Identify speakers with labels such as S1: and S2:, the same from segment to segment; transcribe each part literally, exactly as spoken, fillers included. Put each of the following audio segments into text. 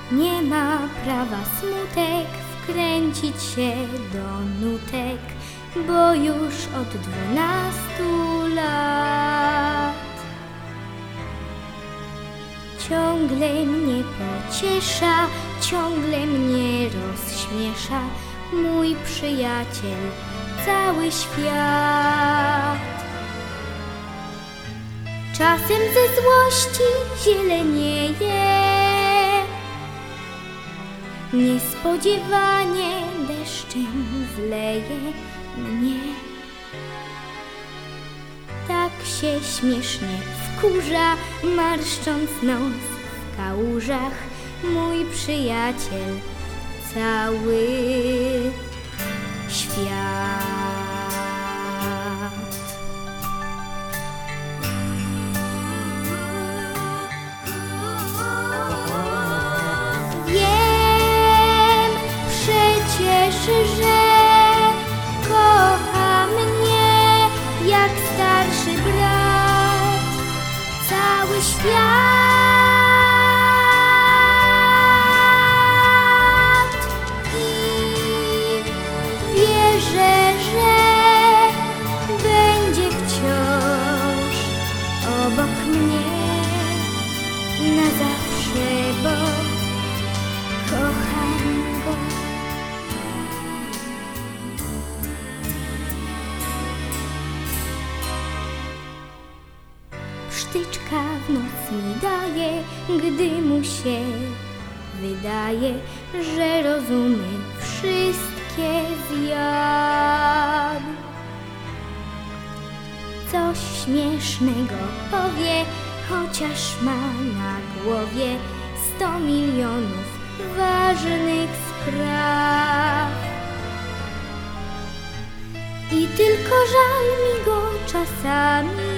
S1: Nie ma prawa smutek wkręcić się do nutek, bo już od dwunastu lat ciągle mnie pociesza, ciągle mnie rozśmiesza mój przyjaciel, cały świat. Czasem ze złości zielenieje, niespodziewanie deszczem zleje mnie. Tak się śmiesznie wkurza, marszcząc nos w kałużach, mój przyjaciel, cały świat. Wiem przecież, że kocha mnie jak starszy brat, cały świat. Wierzę, że będzie wciąż obok mnie na zawsze, bo kocham go. Psztyczka w noc mi daje, gdy mu się wydaje, że rozumy wszystkie zjadł. Coś śmiesznego powie, chociaż ma na głowie sto milionów ważnych spraw. I tylko żal mi go czasami,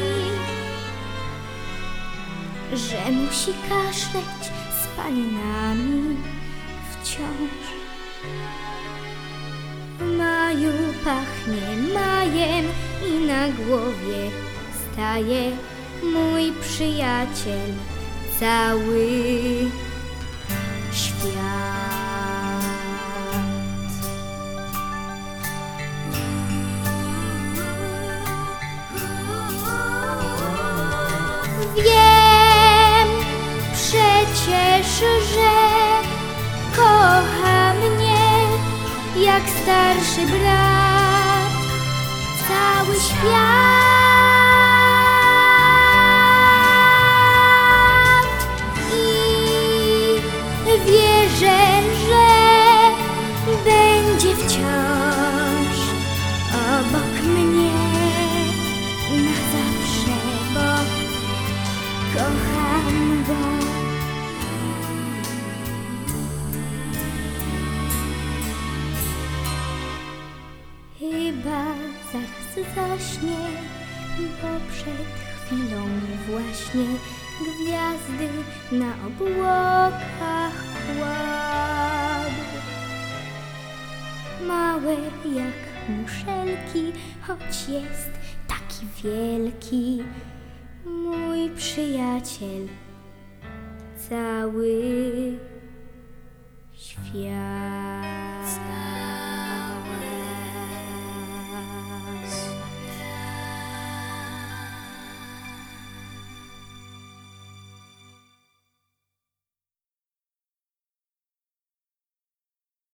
S1: że musi kaszleć z paninami wciąż. W maju pachnie majem i na głowie staje mój przyjaciel, cały świat. Wiem przecież, że kocha mnie jak starszy brat, cały świat. I wierzę, że będzie wciąż obok mnie na zawsze, bo kocham go. Chyba zaraz zaśnie, bo przed chwilą właśnie gwiazdy na obłokach kładł. Małe jak muszelki, choć jest taki wielki, mój przyjaciel, cały świat.